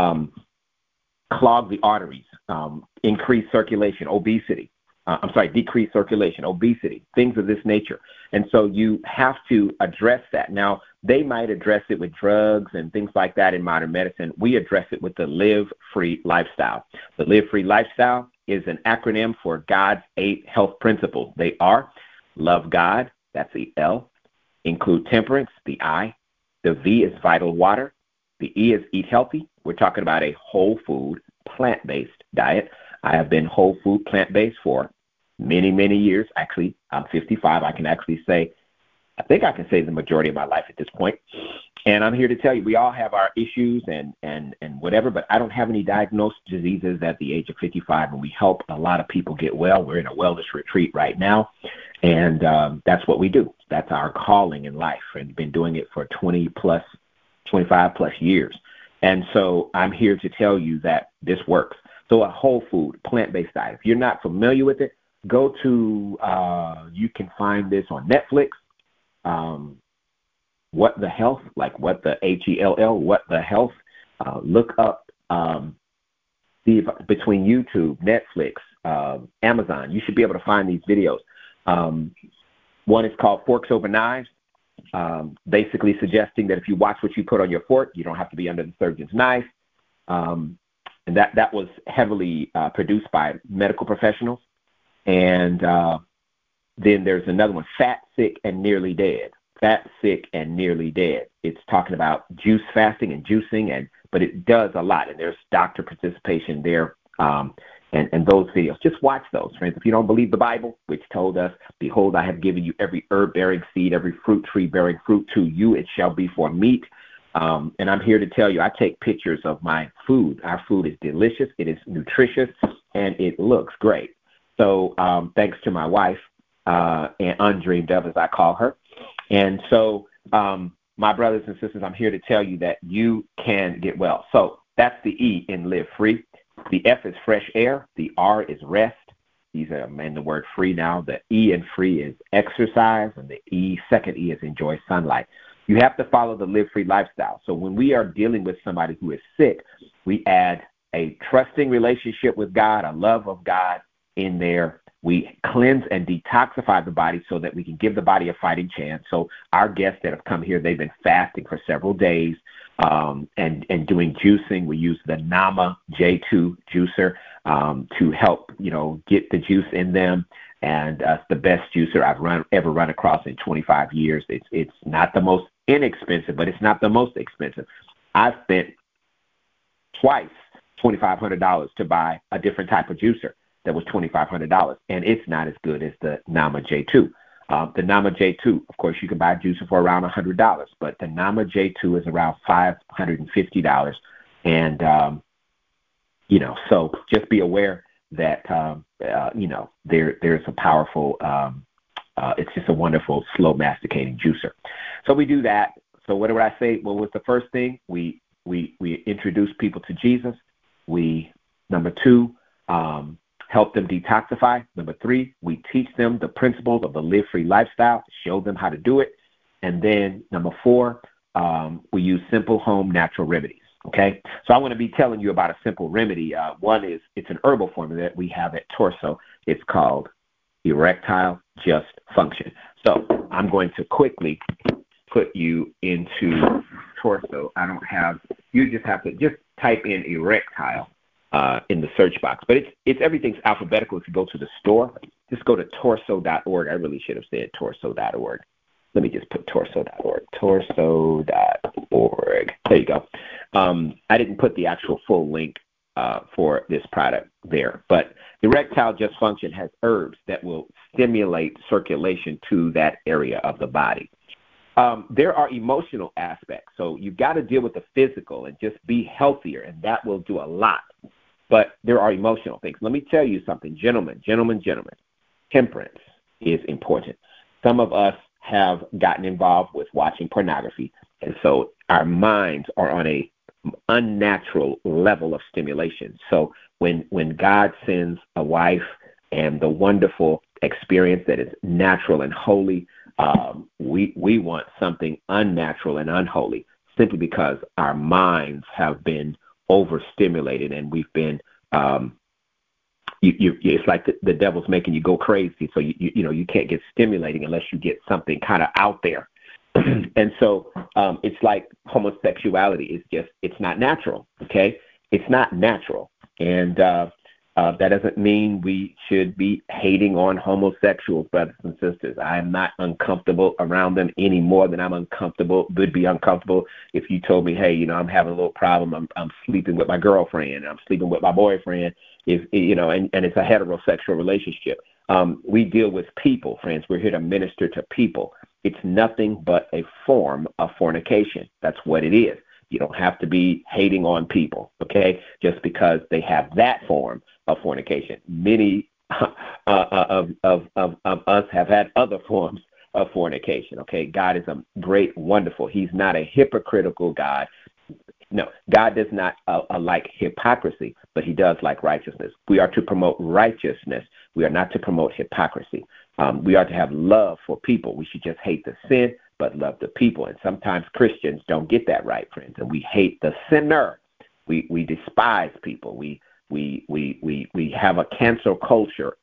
clog the arteries, increase circulation, decrease circulation, obesity, things of this nature. And so you have to address that. Now, they might address it with drugs and things like that in modern medicine. We address it with the Live Free Lifestyle. The Live Free Lifestyle is an acronym for God's 8 health principles. They are love God, that's the L, include temperance, the I, the V is vital water, the E is eat healthy. We're talking about a whole food, plant-based diet. I have been whole food, plant-based for many, many years. Actually, I'm 55. I think I can say the majority of my life at this point. And I'm here to tell you, we all have our issues and whatever, but I don't have any diagnosed diseases at the age of 55, and we help a lot of people get well. We're in a wellness retreat right now, and that's what we do. That's our calling in life, and been doing it for 25 plus years. And so I'm here to tell you that this works. So a whole food, plant-based diet. If you're not familiar with it, go to, you can find this on Netflix. What the Health, like what the HELL, what the Health. Look up, see if, between YouTube, Netflix, Amazon, you should be able to find these videos. One is called Forks Over Knives, basically suggesting that if you watch what you put on your fork, you don't have to be under the surgeon's knife. And that was heavily produced by medical professionals. And then there's another one, Fat, Sick, and Nearly Dead. Fat, Sick, and Nearly Dead. It's talking about juice fasting and juicing, but it does a lot, and there's doctor participation there, and those videos. Just watch those, friends. If you don't believe the Bible, which told us, behold, I have given you every herb-bearing seed, every fruit tree bearing fruit, to you it shall be for meat. And I'm here to tell you, I take pictures of my food. Our food is delicious, it is nutritious, and it looks great. So thanks to my wife, and Undreamed Of, as I call her. And so, my brothers and sisters, I'm here to tell you that you can get well. So that's the E in Live Free. The F is fresh air. The R is rest. These are in the word free now. The E in free is exercise, and the second E is enjoy sunlight. You have to follow the Live Free lifestyle. So when we are dealing with somebody who is sick, we add a trusting relationship with God, a love of God in there. We cleanse and detoxify the body so that we can give the body a fighting chance. So our guests that have come here, they've been fasting for several days and doing juicing. We use the Nama J2 juicer to help, get the juice in them. And it's the best juicer I've ever run across in 25 years. It's not the most inexpensive, but it's not the most expensive. I've spent twice $2,500 to buy a different type of juicer that was $2,500, and it's not as good as the Nama J2. The Nama J2, of course, you can buy a juicer for around $100, but the Nama J2 is around $550. And, so just be aware that, there's a powerful, it's just a wonderful, slow masticating juicer. So we do that. So what did I say? Well, what's the first thing? We introduce people to Jesus. Number two, help them detoxify. Number three, we teach them the principles of the live-free lifestyle, show them how to do it. And then number four, we use simple home natural remedies. Okay, so I'm going to be telling you about a simple remedy. One is it's an herbal formula that we have at Torso. It's called Erectile Just Function. So I'm going to quickly put you into Torso. You just have to just type in erectile in the search box. But it's everything's alphabetical. If you go to the store, just go to torso.org. I really should have said torso.org. Let me just put torso.org. Torso.org. There you go. I didn't put the actual full link for this product there, but Erectile Just Function has herbs that will stimulate circulation to that area of the body. There are emotional aspects, so you've got to deal with the physical and just be healthier, and that will do a lot. But there are emotional things. Let me tell you something, gentlemen. Temperance is important. Some of us have gotten involved with watching pornography, and so our minds are on a unnatural level of stimulation. So when God sends a wife and the wonderful experience that is natural and holy, we want something unnatural and unholy simply because our minds have been overstimulated and we've been it's like the devil's making you go crazy. So you can't get stimulating unless you get something kind of out there. And so it's like homosexuality. It's not natural. Okay, it's not natural, and that doesn't mean we should be hating on homosexuals, brothers and sisters. I am not uncomfortable around them any more than would be uncomfortable if you told me, hey, I'm having a little problem. I'm sleeping with my girlfriend. I'm sleeping with my boyfriend. And it's a heterosexual relationship. We deal with people, friends. We're here to minister to people. It's nothing but a form of fornication. That's what it is. You don't have to be hating on people, okay, just because they have that form of fornication. Many of us have had other forms of fornication, okay? God is a great, wonderful. He's not a hypocritical God. No, God does not like hypocrisy, but he does like righteousness. We are to promote righteousness. We are not to promote hypocrisy. We are to have love for people. We should just hate the sin, but love the people. And sometimes Christians don't get that right, friends, and we hate the sinner. We despise people. We have a cancel culture,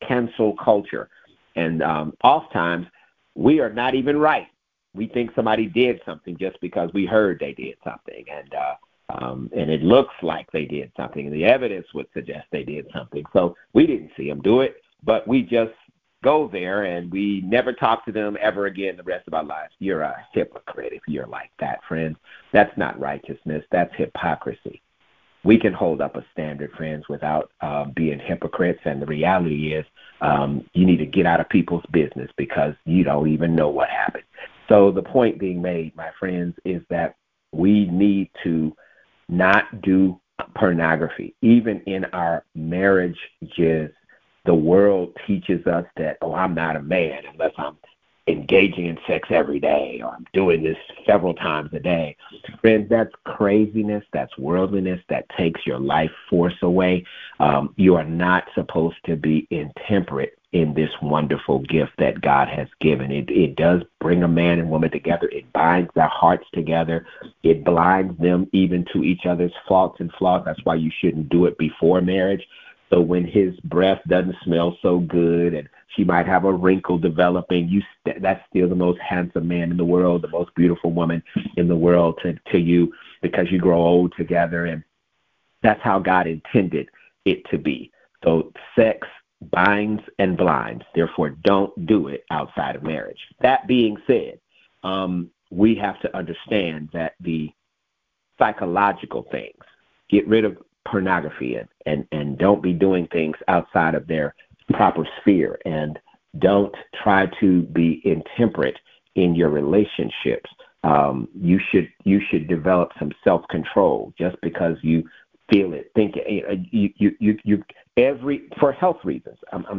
and oftentimes we are not even right. We think somebody did something just because we heard they did something, and it looks like they did something, and the evidence would suggest they did something. So we didn't see them do it, but we just go there, and we never talk to them ever again the rest of our lives. You're a hypocrite if you're like that, friends. That's not righteousness. That's hypocrisy. We can hold up a standard, friends, without being hypocrites, and the reality is you need to get out of people's business because you don't even know what happened. So the point being made, my friends, is that we need to not do pornography. Even in our marriages, the world teaches us that, I'm not a man unless I'm engaging in sex every day or I'm doing this several times a day. Friends, that's craziness. That's worldliness. That takes your life force away. You are not supposed to be intemperate in this wonderful gift that God has given. It does bring a man and woman together. It binds their hearts together. It blinds them even to each other's faults and flaws. That's why you shouldn't do it before marriage. So when his breath doesn't smell so good and she might have a wrinkle developing, that's still the most handsome man in the world, the most beautiful woman in the world to you because you grow old together. And that's how God intended it to be. So sex binds and blinds. Therefore, don't do it outside of marriage. That being said, we have to understand that the psychological things, get rid of pornography and don't be doing things outside of their proper sphere, and don't try to be intemperate in your relationships. You should develop some self-control just because you feel it, think it. For health reasons,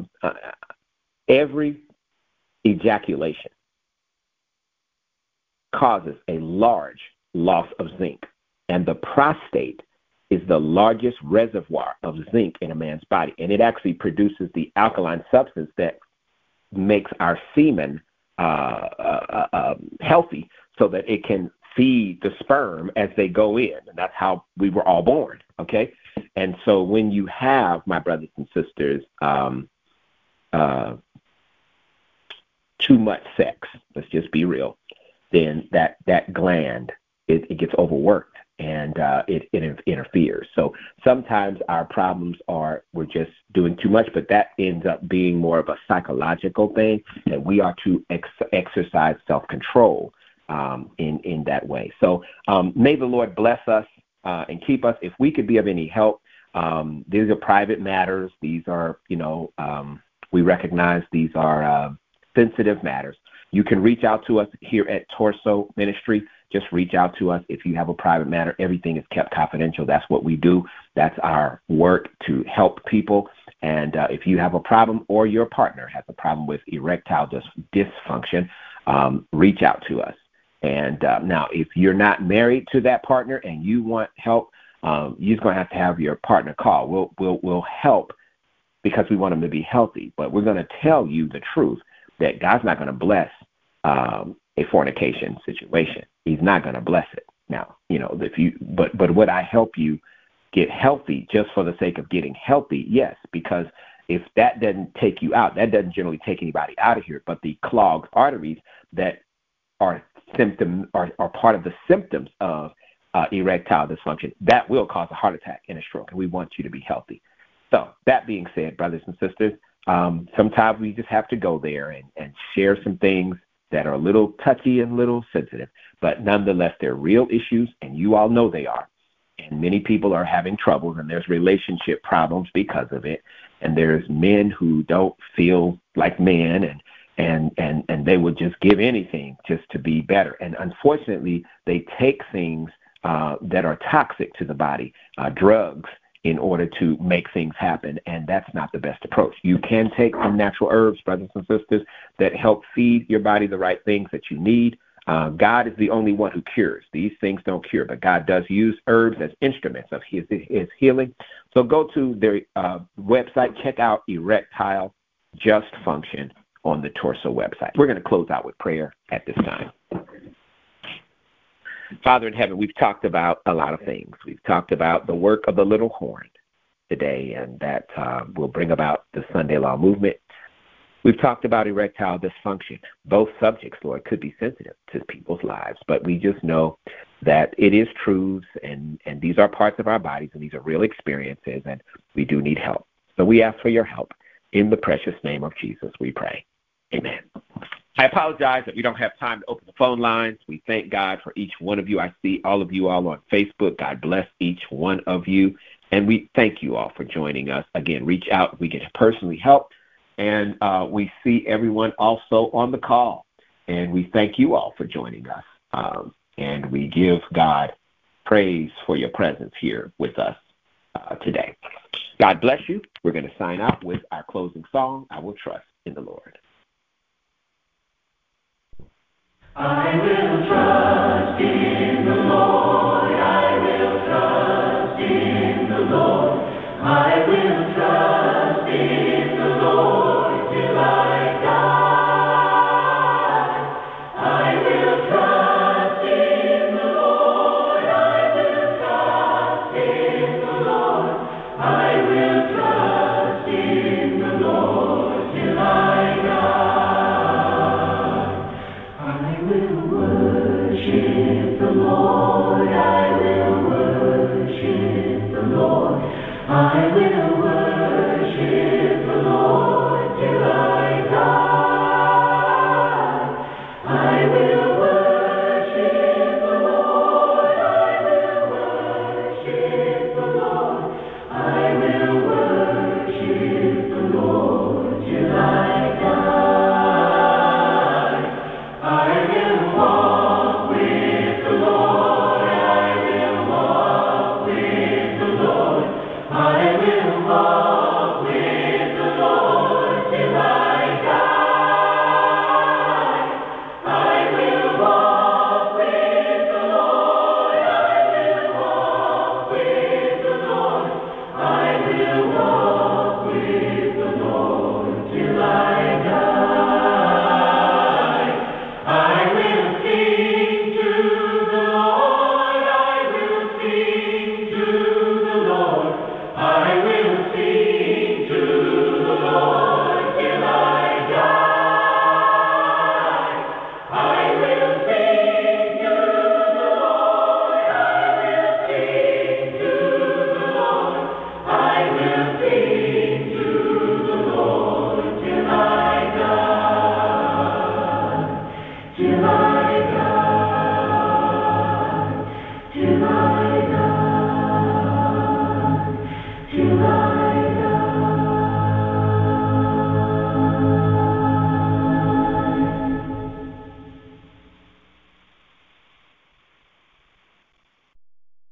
every ejaculation causes a large loss of zinc, and the prostate is the largest reservoir of zinc in a man's body, and it actually produces the alkaline substance that makes our semen healthy so that it can feed the sperm as they go in, and that's how we were all born, okay? And so when you have, my brothers and sisters, too much sex, let's just be real, then that gland, it gets overworked, and it interferes. So sometimes our problems are we're just doing too much, but that ends up being more of a psychological thing, and we are to exercise self-control in that way. So may the Lord bless us and keep us. If we could be of any help, these are private matters. These are, we recognize these are sensitive matters. You can reach out to us here at Torso Ministry. Just reach out to us if you have a private matter. Everything is kept confidential. That's what we do. That's our work, to help people. And if you have a problem or your partner has a problem with erectile dysfunction, reach out to us. And now, if you're not married to that partner and you want help, you're going to have your partner call. We'll help because we want them to be healthy. But we're going to tell you the truth that God's not going to bless a fornication situation. He's not going to bless it. Now, but would I help you get healthy just for the sake of getting healthy? Yes, because if that doesn't take you out, that doesn't generally take anybody out of here. But the clogged arteries that are part of the symptoms of erectile dysfunction, that will cause a heart attack and a stroke, and we want you to be healthy. So that being said, brothers and sisters, sometimes we just have to go there and share some things that are a little touchy and a little sensitive, but nonetheless, they're real issues, and you all know they are. And many people are having troubles, and there's relationship problems because of it. And there's men who don't feel like men, and they would just give anything just to be better. And unfortunately, they take things that are toxic to the body, drugs, in order to make things happen, and that's not the best approach. You can take some natural herbs, brothers and sisters, that help feed your body the right things that you need. God is the only one who cures. These things don't cure, but God does use herbs as instruments of his healing. So go to their website, check out Erectile Just Function on the Torso website. We're going to close out with prayer at this time. Father in heaven, we've talked about a lot of things. We've talked about the work of the little horn today, and that will bring about the Sunday Law movement. We've talked about erectile dysfunction. Both subjects, Lord, could be sensitive to people's lives, but we just know that it is truths, and these are parts of our bodies, and these are real experiences, and we do need help. So we ask for your help. In the precious name of Jesus, we pray. Amen. I apologize that we don't have time to open the phone lines. We thank God for each one of you. I see all of you all on Facebook. God bless each one of you. And we thank you all for joining us. Again, reach out. We get personally help. And we see everyone also on the call. And we thank you all for joining us. And we give God praise for your presence here with us today. God bless you. We're going to sign out with our closing song, I Will Trust in the Lord. I will trust.